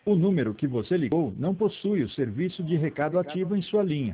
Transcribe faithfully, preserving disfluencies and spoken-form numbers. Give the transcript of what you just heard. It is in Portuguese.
O número que você ligou não possui o serviço de recado ativo em sua linha.